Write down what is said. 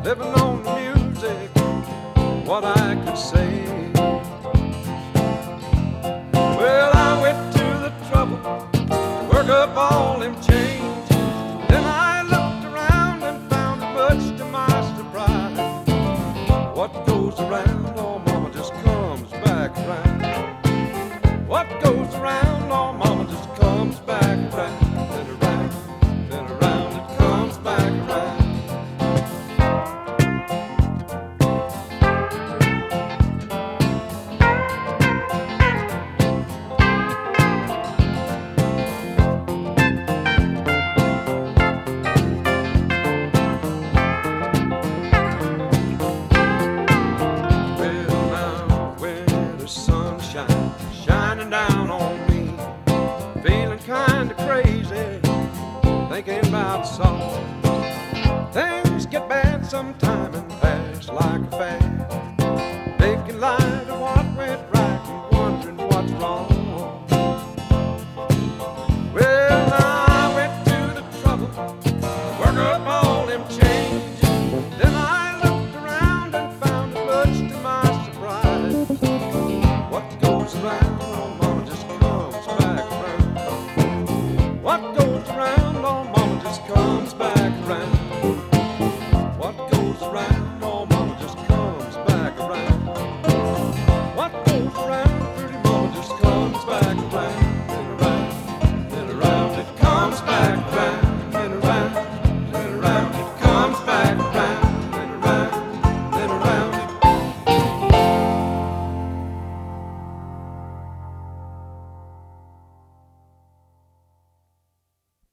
living on the music, what I could say. Well, I went to the trouble to work up all them changes. Then I looked around and found it much to my surprise. What goes around, oh mama, just comes back around. What goes around, oh mama, just comes back around. Then around, it comes back around. Shining down on me, feeling kinda crazy, thinking about sorrow. Things get bad sometime and pass like a fad, making light of what went right and wondering what's wrong. Well, I went to the trouble to work up all them chains.